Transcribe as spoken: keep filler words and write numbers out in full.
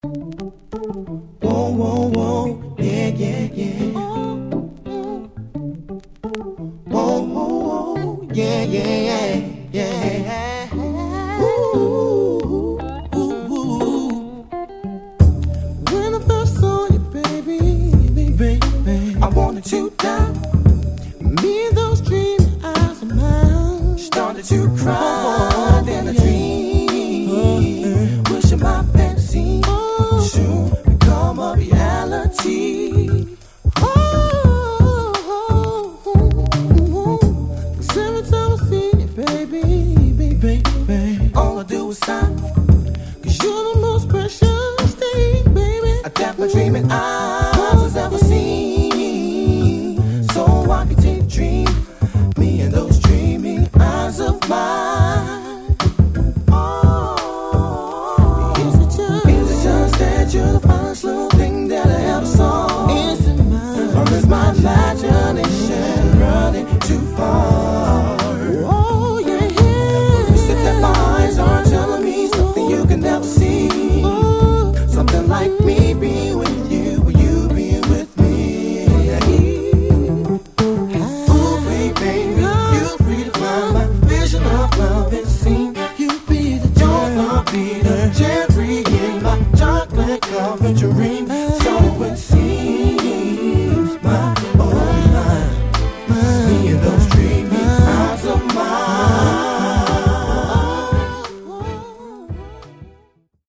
Whoa, whoa, whoa, yeah, yeah, yeah. Whoa, whoa, whoa, yeah, yeah, yeah, yeah. Ooh, ooh, ooh. When I first saw you, baby, baby, I wanted to die. Me and those dreamy eyes of mine started to cry in a dream, wishing my fantasy soon become a reality. Oh, cause every time I see you, baby, baby, baby, all I do is sigh. Cause you're the most precious thing, baby, I that my dreaming eyes has ever seen. So I can take a dream, me and those dreaming eyes of mine. Oh, is it just, is it just that you're the finest little thing that I ever saw? Is it mine, or is my life